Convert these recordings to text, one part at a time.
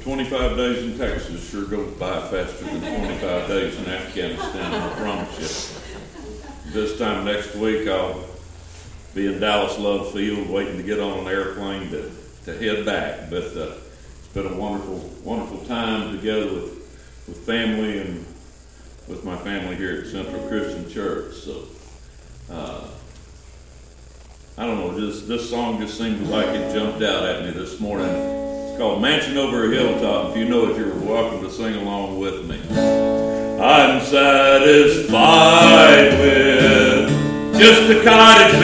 25 days in Texas sure goes by faster than 25 days in Afghanistan, I promise you. This time next week I'll be in Dallas Love Field waiting to get on an airplane to head back. But it's been a wonderful time together with family and with my family here at Central Christian Church. So I don't know, this song just seemed like it jumped out at me this morning. It's called Mansion Over a Hilltop. If you know it, you're welcome to sing along with me. I'm satisfied with just a cottage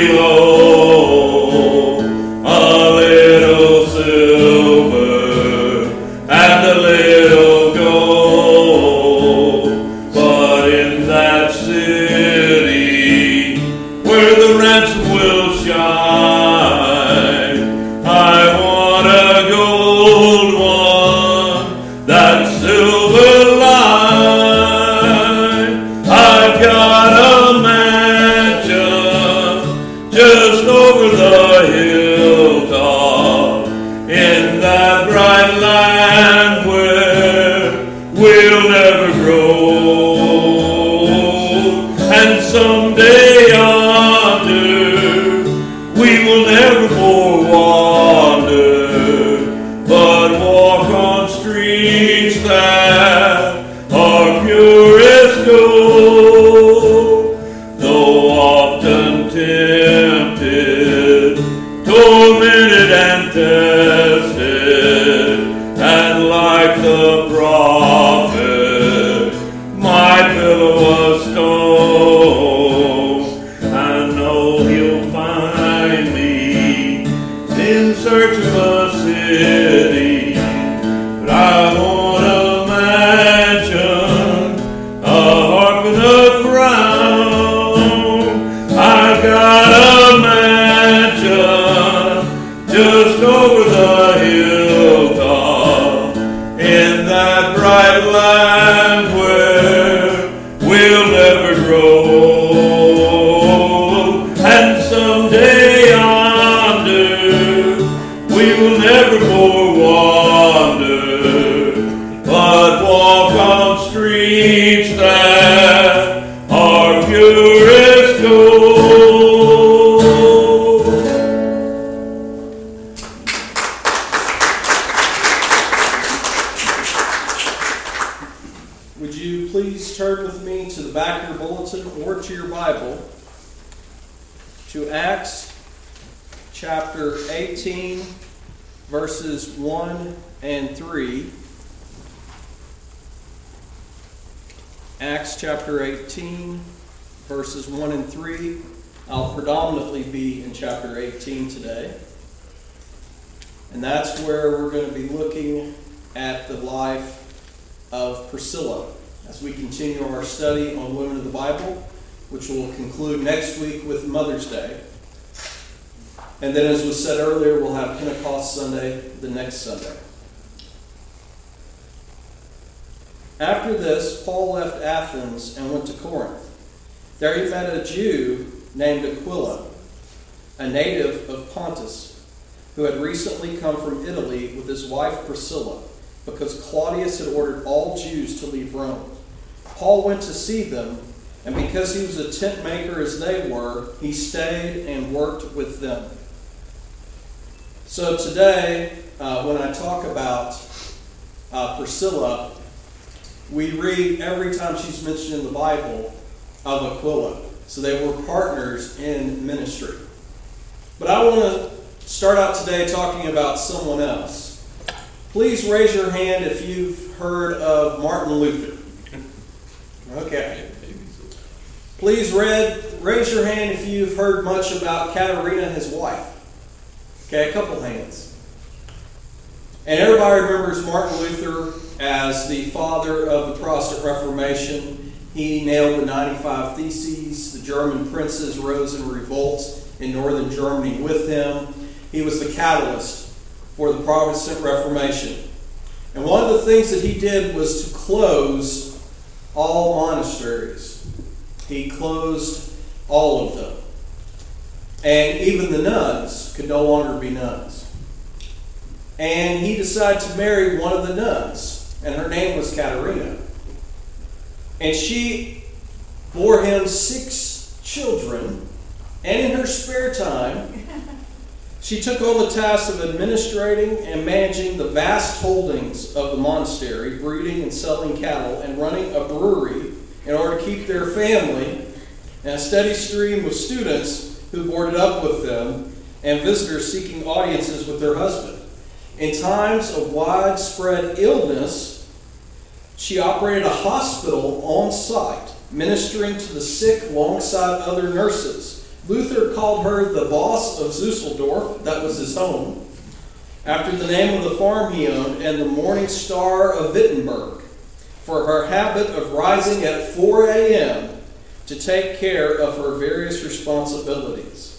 below, a little silver and a little gold. But in that city where the ransom will shine, I want a gold one, that silver line. I've got a mansion just over the hilltop in that bright land where we'll never grow. And someday yonder we will never more wander, but walk on streets that are pure as gold. Though often tempted, tormented and tested, and like the prophet, my pillow was stone. I know he'll find me in search of a city, but I want a mansion, a harp and a crown. I've got a mansion just over the hilltop in that bright land where we'll never grow. And someday yonder we will never more wander, but walk on streets that are pure as gold. Would you please turn with me to the back of your bulletin or to your Bible to Acts chapter 18, verses 1 and 3. Acts chapter 18, verses 1 and 3. I'll predominantly be in chapter 18 today. And that's where we're going to be looking at the life of Priscilla as we continue our study on women of the Bible, which will conclude next week with Mother's Day. And then, as was said earlier, we'll have Pentecost Sunday the next Sunday. After this, Paul left Athens and went to Corinth. There he met a Jew named Aquila, a native of Pontus, who had recently come from Italy with his wife Priscilla, because Claudius had ordered all Jews to leave Rome. Paul went to see them, and because he was a tent maker as they were, he stayed and worked with them. So today, when I talk about Priscilla, we read every time she's mentioned in the Bible of Aquila. So they were partners in ministry. But I want to start out today talking about someone else. Please raise your hand if you've heard of Martin Luther. Okay. Please raise your hand if you've heard much about Katerina, his wife. Okay, a couple hands. And everybody remembers Martin Luther as the father of the Protestant Reformation. He nailed the 95 Theses. The German princes rose in revolt in northern Germany with him. He was the catalyst for the Protestant Reformation. And one of the things that he did was to close all monasteries. He closed all of them. And even the nuns could no longer be nuns. and he decided to marry one of the nuns, and her name was Katerina. And she bore him 6 children, and in her spare time, she took on the task of administrating and managing the vast holdings of the monastery, breeding and selling cattle, and running a brewery in order to keep their family and a steady stream of students who boarded up with them and visitors seeking audiences with their husband. In times of widespread illness, she operated a hospital on site, ministering to the sick alongside other nurses. Luther called her the boss of Zusseldorf, that was his home, after the name of the farm he owned, and the morning star of Wittenberg, for her habit of rising at 4 a.m. to take care of her various responsibilities.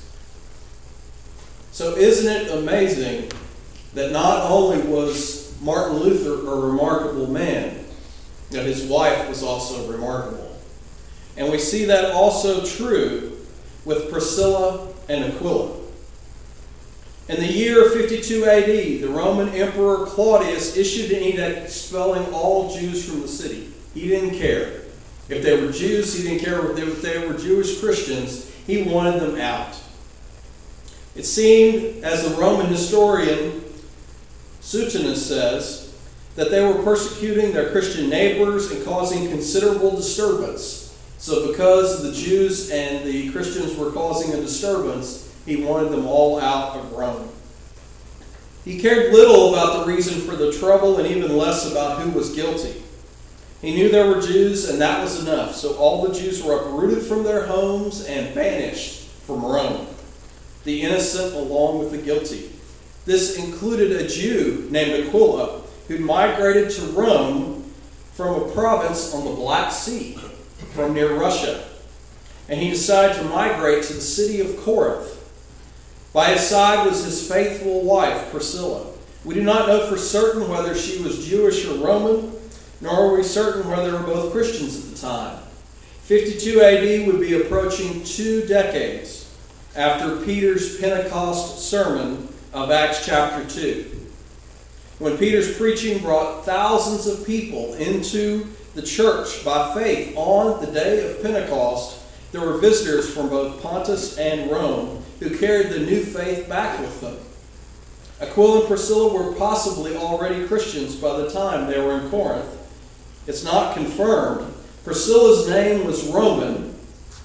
So isn't it amazing that not only was Martin Luther a remarkable man, that his wife was also remarkable. And we see that also true with Priscilla and Aquila. In the year 52 AD, the Roman Emperor Claudius issued an edict expelling all Jews from the city. He didn't care. If they were Jews, he didn't care if they were Jewish Christians. He wanted them out. It seemed, as the Roman historian Suetonius says, that they were persecuting their Christian neighbors and causing considerable disturbance. So because the Jews and the Christians were causing a disturbance, he wanted them all out of Rome. He cared little about the reason for the trouble and even less about who was guilty. He knew there were Jews, and that was enough. So all the Jews were uprooted from their homes and banished from Rome, the innocent along with the guilty. This included a Jew named Aquila, who migrated to Rome from a province on the Black Sea, from near Russia. And he decided to migrate to the city of Corinth. By his side was his faithful wife, Priscilla. We do not know for certain whether she was Jewish or Roman, nor are we certain whether they were both Christians at the time. 52 AD would be approaching 2 decades after Peter's Pentecost sermon of Acts chapter 2. When Peter's preaching brought thousands of people into the church by faith on the day of Pentecost, there were visitors from both Pontus and Rome who carried the new faith back with them. Aquila and Priscilla were possibly already Christians by the time they were in Corinth. It's not confirmed. Priscilla's name was Roman,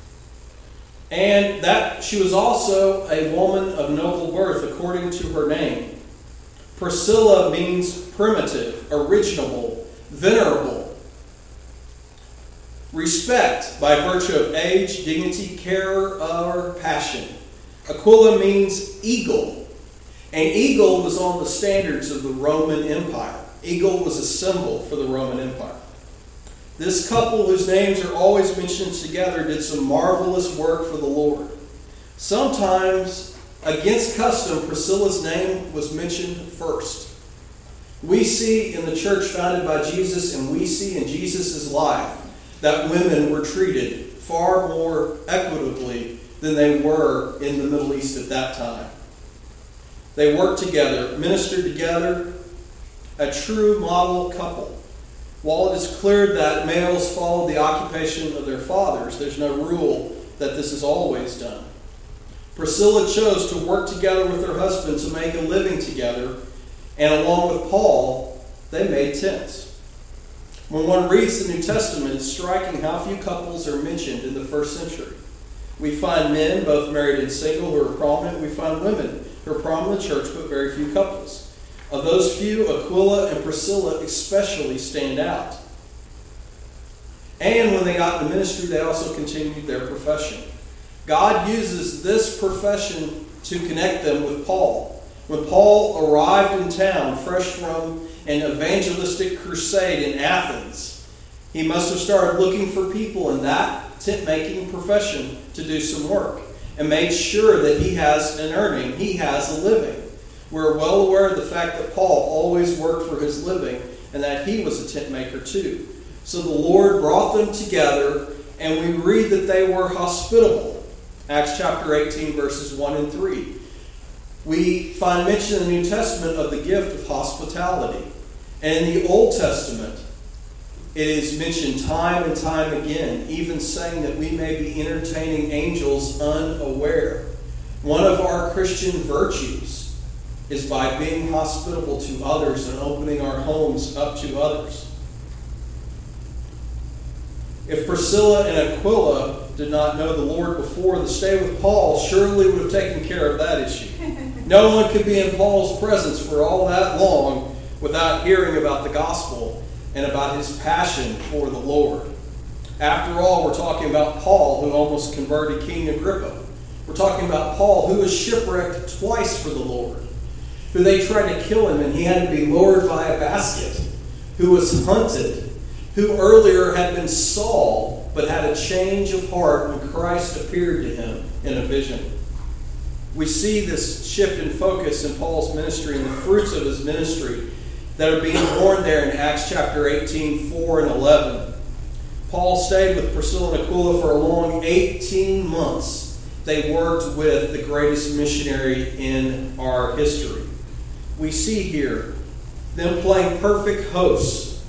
and that she was also a woman of noble birth according to her name. Priscilla means primitive, original, venerable. Respect by virtue of age, dignity, care, or passion. Aquila means eagle. An eagle was on the standards of the Roman Empire. Eagle was a symbol for the Roman Empire. This couple, whose names are always mentioned together, did some marvelous work for the Lord. Sometimes, against custom, Priscilla's name was mentioned first. We see in the church founded by Jesus, and we see in Jesus' life, that women were treated far more equitably than they were in the Middle East at that time. They worked together, ministered together, a true model couple. While it is clear that males follow the occupation of their fathers, there's no rule that this is always done. Priscilla chose to work together with her husband to make a living together, and along with Paul, they made tents. When one reads the New Testament, it's striking how few couples are mentioned in the first century. We find men, both married and single, who are prominent. We find women who are prominent in the church, but very few couples. Of those few, Aquila and Priscilla especially stand out. And when they got into ministry, they also continued their profession. God uses this profession to connect them with Paul. When Paul arrived in town, fresh from an evangelistic crusade in Athens, he must have started looking for people in that tent-making profession to do some work and made sure that he has an earning, he has a living. We're well aware of the fact that Paul always worked for his living and that he was a tent maker too. So the Lord brought them together, and we read that they were hospitable. Acts chapter 18, verses 1 and 3. We find mention in the New Testament of the gift of hospitality. And in the Old Testament, it is mentioned time and time again, even saying that we may be entertaining angels unaware. One of our Christian virtues is by being hospitable to others and opening our homes up to others. If Priscilla and Aquila did not know the Lord before the stay with Paul, surely would have taken care of that issue. No one could be in Paul's presence for all that long without hearing about the gospel and about his passion for the Lord. After all, we're talking about Paul, who almost converted King Agrippa. We're talking about Paul, who was shipwrecked twice for the Lord, who they tried to kill him and he had to be lowered by a basket, who was hunted, who earlier had been Saul, but had a change of heart when Christ appeared to him in a vision. We see this shift in focus in Paul's ministry and the fruits of his ministry that are being born there in Acts chapter 18, 4 and 11. Paul stayed with Priscilla and Aquila for a long 18 months. They worked with the greatest missionary in our history. We see here them playing perfect hosts.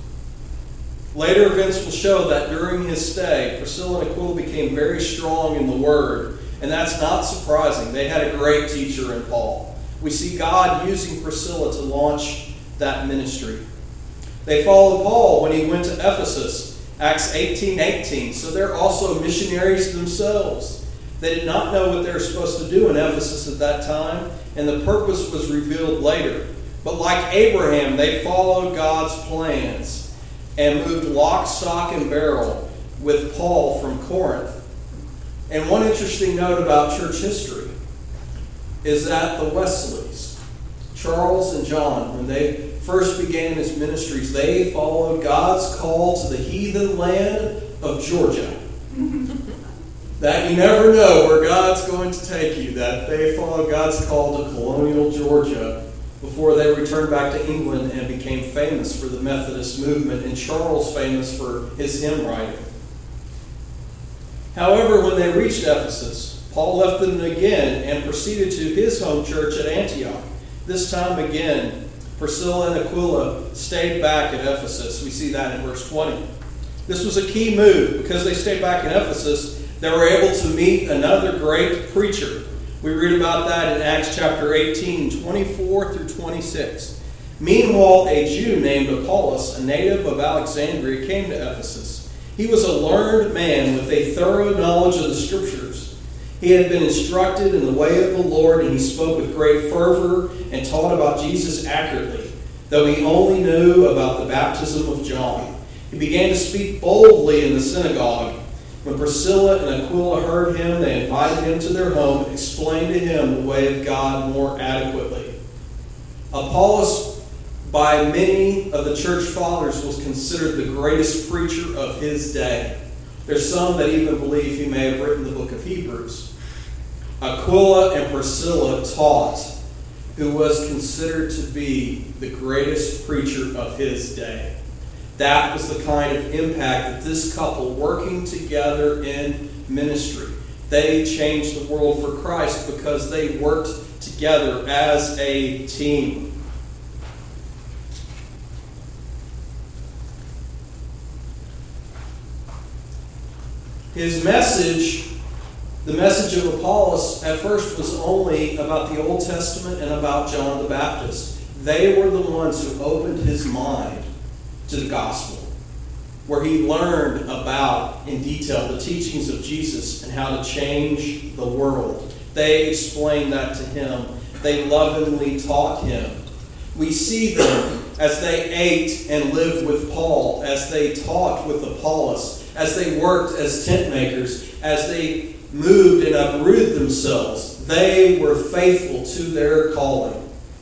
Later events will show that during his stay, Priscilla and Aquila became very strong in the Word, and that's not surprising. They had a great teacher in Paul. We see God using Priscilla to launch that ministry. They followed Paul when he went to Ephesus, Acts 18:18. So they're also missionaries themselves. They did not know what they were supposed to do in Ephesus at that time, and the purpose was revealed later. But like Abraham, they followed God's plans and moved lock, stock, and barrel with Paul from Corinth. And one interesting note about church history is that the Wesleys, Charles and John, when they first began his ministries, they followed God's call to the heathen land of Georgia. That you never know where God's going to take you, that they followed God's call to colonial Georgia before they returned back to England and became famous for the Methodist movement, and Charles famous for his hymn writing. However, when they reached Ephesus, Paul left them again and proceeded to his home church at Antioch. This time again, Priscilla and Aquila stayed back at Ephesus. We see that in verse 20. This was a key move. Because they stayed back in Ephesus, they were able to meet another great preacher. We read about that in Acts chapter 18, 24 through 26. Meanwhile, a Jew named Apollos, a native of Alexandria, came to Ephesus. He was a learned man with a thorough knowledge of the Scriptures. He had been instructed in the way of the Lord, and he spoke with great fervor and taught about Jesus accurately, though he only knew about the baptism of John. He began to speak boldly in the synagogue. When Priscilla and Aquila heard him, they invited him to their home and explained to him the way of God more adequately. Apollos, by many of the church fathers, was considered the greatest preacher of his day. There's some that even believe he may have written the book of Hebrews. Aquila and Priscilla taught who was considered to be the greatest preacher of his day. That was the kind of impact that this couple working together in ministry. They changed the world for Christ because they worked together as a team. His message, the message of Apollos, at first was only about the Old Testament and about John the Baptist. They were the ones who opened his mind to the gospel, where he learned about, in detail, the teachings of Jesus and how to change the world. They explained that to him. They lovingly taught him. We see them as they ate and lived with Paul, as they taught with Apollos, as they worked as tent makers, as they moved and uprooted themselves. They were faithful to their calling.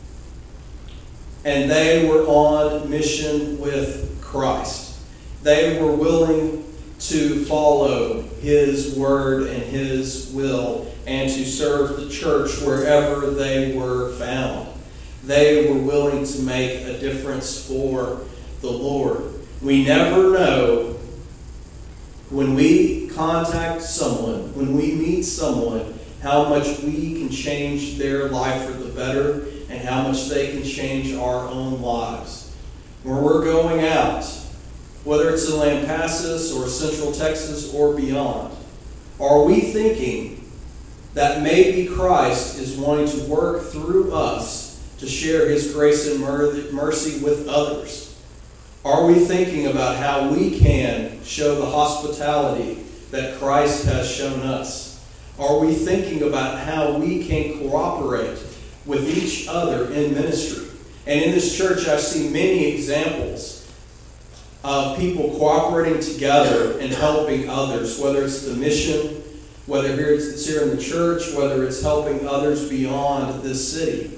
And they were on mission with Christ. They were willing to follow his word and his will and to serve the church wherever they were found. They were willing to make a difference for the Lord. We never know when we contact someone, when we meet someone, how much we can change their life for the better and how much they can change our own lives. When we're going out, whether it's in Lampasas or Central Texas or beyond, are we thinking that maybe Christ is wanting to work through us to share his grace and mercy with others? Are we thinking about how we can show the hospitality that Christ has shown us? Are we thinking about how we can cooperate with each other in ministry? And in this church, I see many examples of people cooperating together and helping others, whether it's the mission, whether it's here in the church, whether it's helping others beyond this city.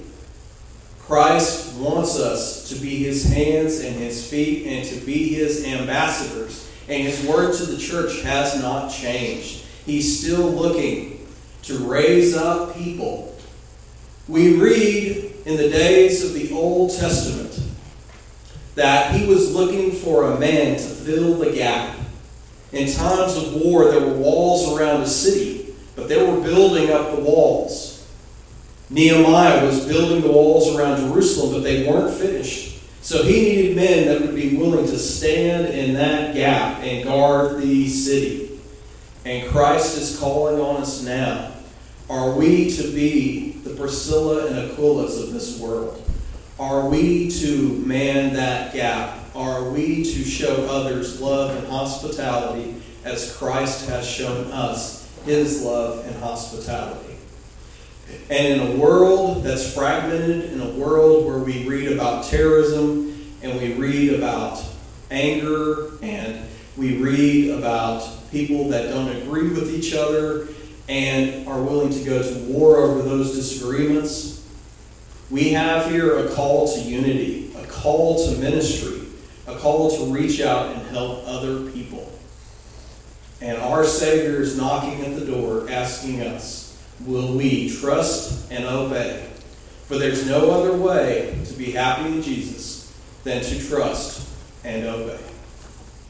Christ wants us to be his hands and his feet and to be his ambassadors. And his word to the church has not changed. He's still looking to raise up people. We read in the days of the Old Testament that he was looking for a man to fill the gap. In times of war, there were walls around a city, but they were building up the walls. Nehemiah was building the walls around Jerusalem, but they weren't finished. So he needed men that would be willing to stand in that gap and guard the city. And Christ is calling on us now. Are we to be the Priscilla and Aquilas of this world? Are we to man that gap? Are we to show others love and hospitality as Christ has shown us his love and hospitality? And in a world that's fragmented, in a world where we read about terrorism and we read about anger and we read about people that don't agree with each other and are willing to go to war over those disagreements, we have here a call to unity, a call to ministry, a call to reach out and help other people. And our Savior is knocking at the door asking us, will we trust and obey? For there's no other way to be happy in Jesus than to trust and obey.